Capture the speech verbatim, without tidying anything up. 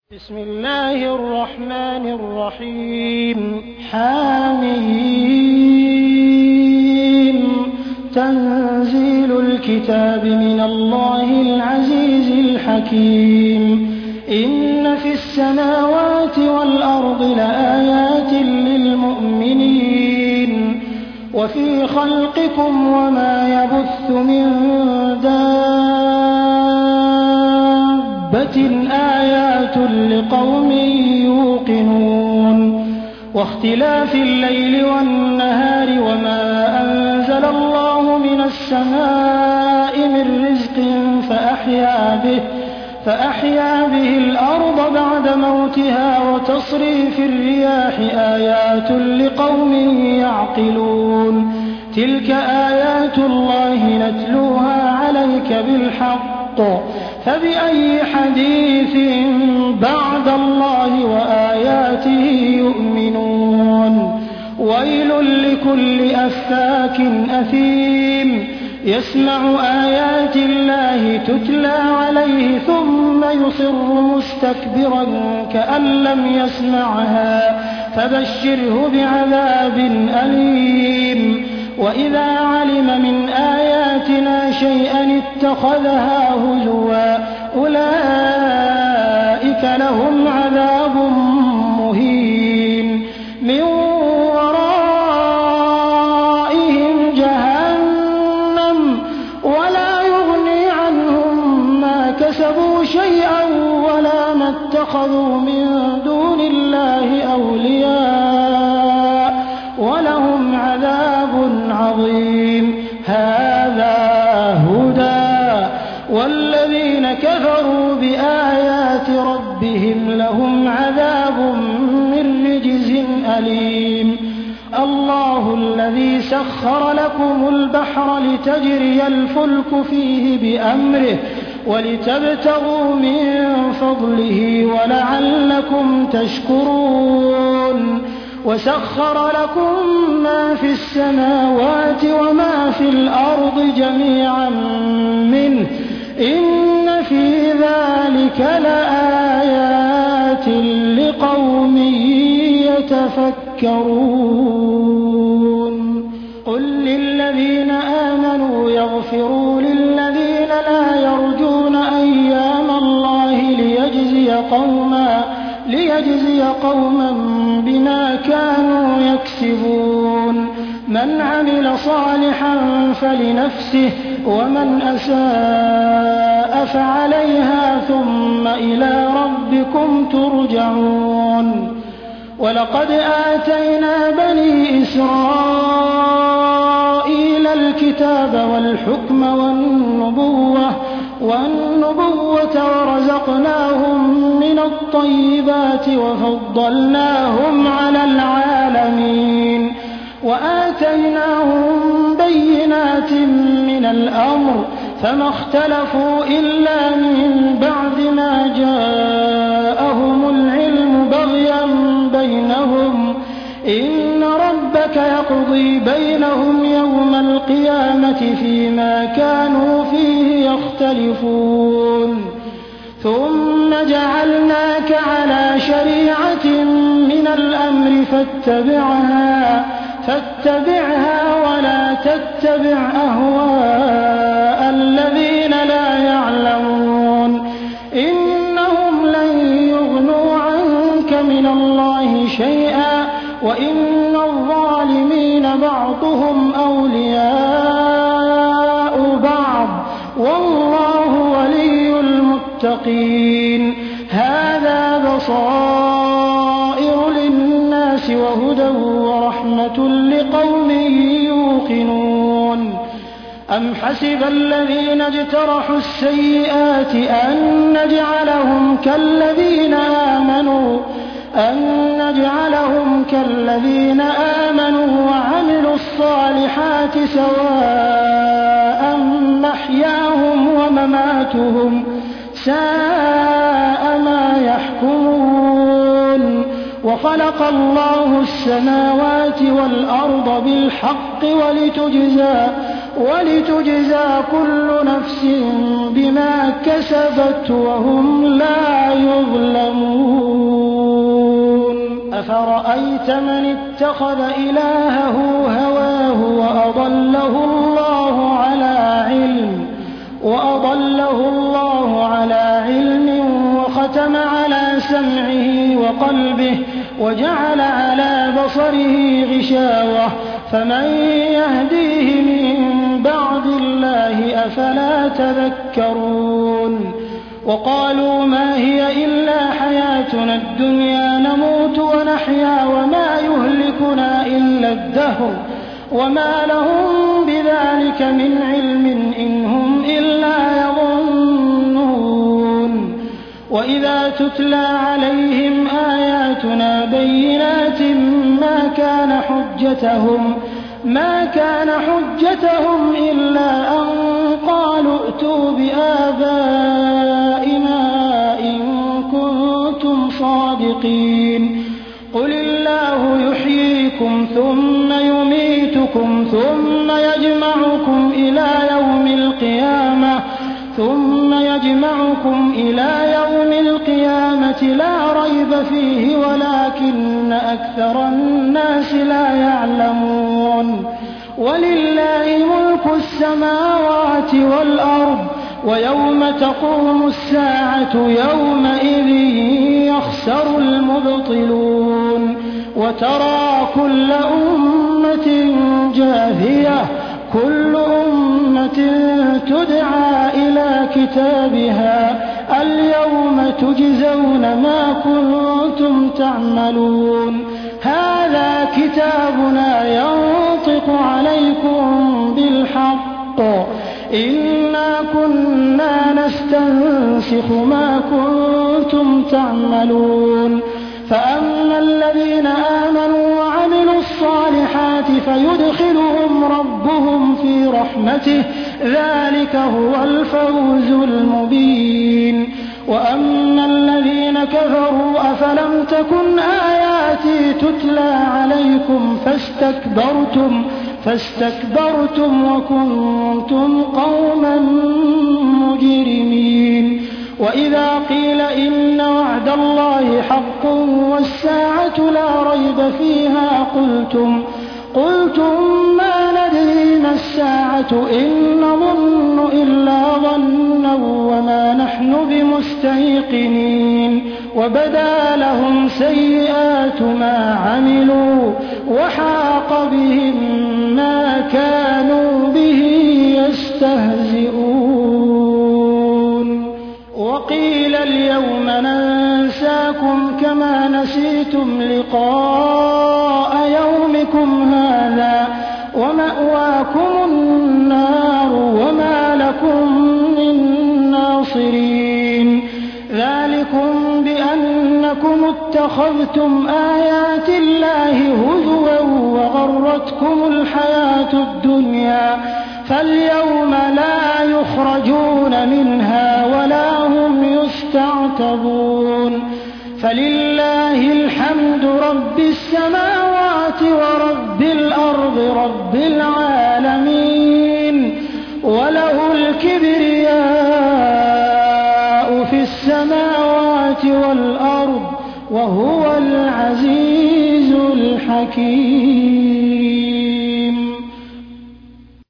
بسم الله الرحمن الرحيم حاميم تنزيل الكتاب من الله العزيز الحكيم إن في السماوات والأرض لآيات للمؤمنين وفي خلقكم وما يبث من دابة آيات لقوم يوقنون واختلاف الليل والنهار وما أنزل الله من السماء من رزق فأحيا به فأحيا به الأرض بعد موتها وتصريف الرياح آيات لقوم يعقلون تلك آيات الله نتلوها عليك بالحق فبأي حديث بعد الله وآياته يؤمنون ويل لكل أفاك أثيم يسمع آيات الله تتلى عليه ثم يصر مستكبرا كأن لم يسمعها فبشره بعذاب أليم وإذا علم من آياتنا شيئا اتخذها هزوا أولئك لهم عذاب مهين من ورائهم جهنم ولا يغني عنهم ما كسبوا شيئا ولا ما اتخذوا من دون الله أولياء ولهم عذاب عظيم هذا هدى والذين كفروا بآيات ربهم لهم عذاب من رجز أليم الله الذي سخر لكم البحر لتجري الفلك فيه بأمره ولتبتغوا من فضله ولعلكم تشكرون وسخر لكم ما في السماوات وما في الأرض جميعا منه إن في ذلك لآيات لقوم يتفكرون قل للذين آمنوا يغفروا للذين لا يرجون أيام الله ليجزي قوما ليجزي قوما بما كانوا يكسبون من عمل صالحا فلنفسه ومن أساء فعليها ثم إلى ربكم ترجعون ولقد آتينا بني إسرائيل الكتاب والحكم والنبوة والنبوة ورزقناهم من الطيبات وفضلناهم على العالمين وآتيناهم بينات من الأمر فما اختلفوا إلا من بعد ما جاءهم العلم بغيا بينهم إن ربك يقضي بينهم يوم القيامة فيما كانوا فيه يختلفون ثم جعلناك على شريعة من الأمر فاتبعها فاتبعها ولا تتبع أهواء الذين لا يعلمون إنهم لن يغنوا عنك من الله شيئا وإن الظالمين بعضهم أولياء بعض والله ولي المتقين هذا بصائر للناس وهدى ورحمة لقوم يوقنون أم حسب الذين اجترحوا السيئات أن نجعلهم كالذين آمنوا أن نجعلهم كالذين آمنوا وعملوا الصالحات سواء محياهم ومماتهم ساء ما يحكمون وخلق الله السماوات والأرض بالحق ولتجزى ولتجزى كل نفس بما كسبت وهم لا يظلمون أفرأيت من اتخذ إلهه هواه وأضله الله على علم وأضله الله على علم وختم على سمعه وقلبه وجعل على بصره غشاوة فمن يهديه من بعد الله أفلا تذكرون وقالوا ما هي إلا حياتنا الدنيا نموت ونحيا وما يهلكنا إلا الدهر وما لهم بذلك من علم إن هم إلا يظنون وإذا تتلى عليهم آياتنا بينات ما كان حجتهم ما كان حجتهم إلا أن قالوا ائتوا بآبائنا إن كنتم صادقين قل الله يحييكم ثم يميتكم ثم يجمعكم إلى يوم القيامة ثم يجمعكم إلى يوم القيامة لا ريب فيه ولكن أكثر الناس لا يعلمون ولله ملك السماوات والأرض ويوم تقوم الساعة يومئذ يخسر المبطلون وترى كل أمة جاثية كل أمة تدعى إلى كتابها اليوم تجزون ما كنتم تعملون هذا كتابنا ينطق عليكم بالحق إنا كنا نستنسخ ما كنتم تعملون فأما الذين آمنوا وعملوا الصالحات فيدخلهم ربهم في رحمته ذلك هو الفوز المبين وأما الذين كفروا أفلم تكن آياتي تتلى عليكم فاستكبرتم فاستكبرتم وكنتم قوما مجرمين وإذا قيل إن وعد الله حق والساعة لا ريب فيها قلتم قلتم ما ندري ما الساعة إن نظن إلا ظنا وما نحن بمستيقنين وبدا لهم سيئات ما عملوا وحاق بهم ما كانوا به يستهزئون وقيل اليوم ننساكم كما نسيتم لقاء يومكم هذا ومأواكم النار وما لكم من ناصرين ذلكم بأنكم اتخذتم آيات الله هزوا وغرتكم الحياة الدنيا فاليوم لا يخرجون منها ولا هم يستعتبون فلله الحمد رب السماوات ورب الأرض رب العالمين وله الكبرياء في السماوات والأرض وهو العزيز الحكيم